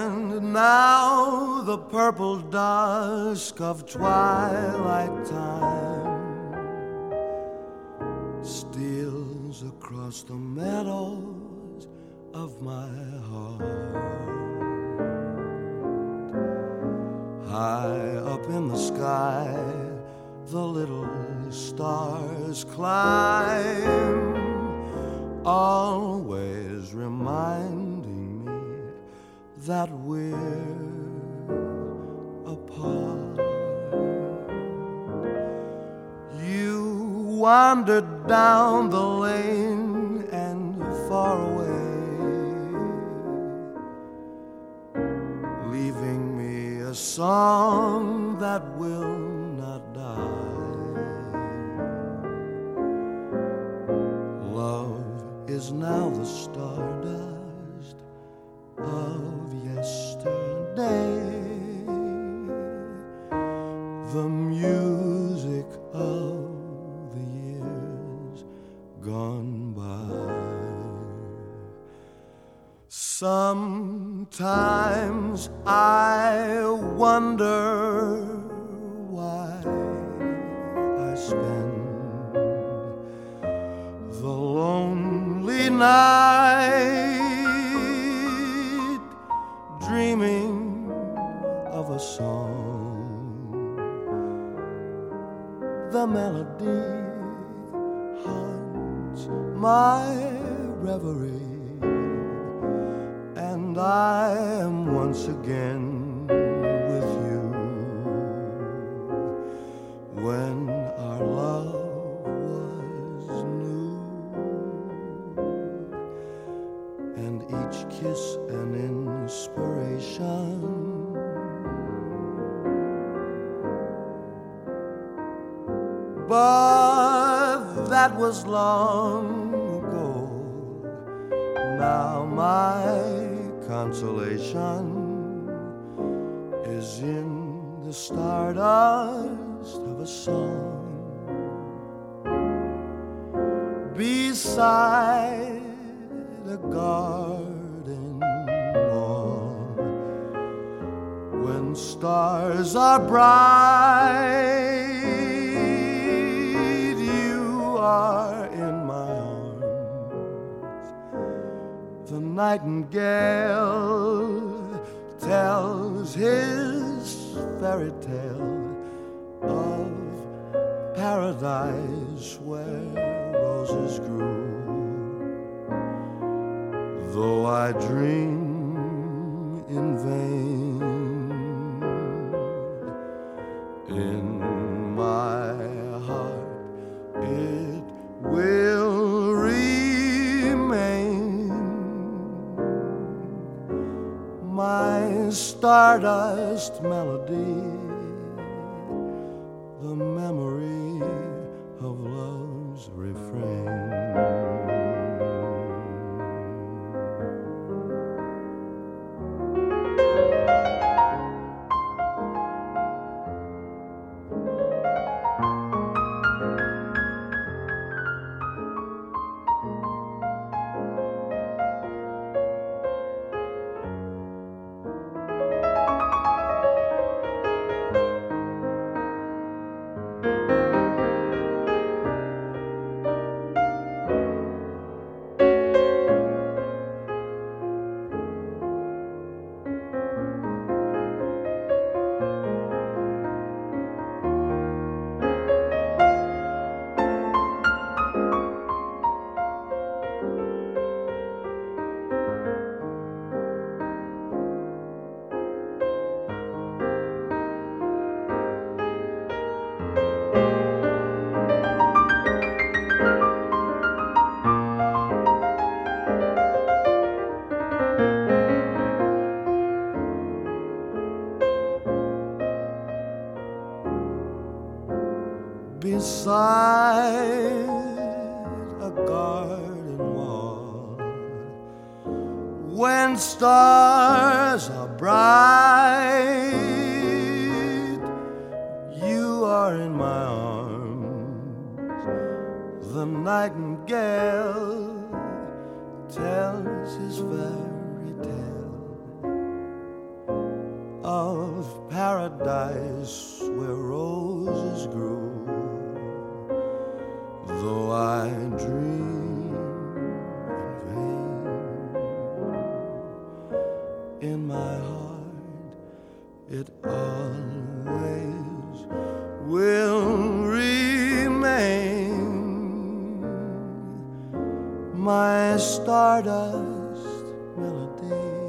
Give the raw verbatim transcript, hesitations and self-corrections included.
And now the purple dusk of twilight time steals across the meadows of my heart. High up in the sky, the little stars climb, always reminding me that we're apart. You wandered down the lane and far away, leaving me a song that will not die. Love is now the stardust of yesterday, the music of the years gone by. Sometimes I wonder why I spend the lonely night dreaming of a song. The melody haunts my reverie, and I am once again with you. When our love was new, and each kiss an inspiration, but that was long ago. Now my consolation is in the stardust of a song beside a garden wall. When stars are bright, you are in my arms. The nightingale tells his fairy tale of paradise where roses grew. Though I dream in vain, in my heart it will remain, my stardust melody, the memory of love's refrain. Beside a garden wall, when stars are bright, you are in my arms. The nightingale tells his fairy tale paradise where roses grew. Though I dream in vain, in my heart it always will remain. My stardust melody,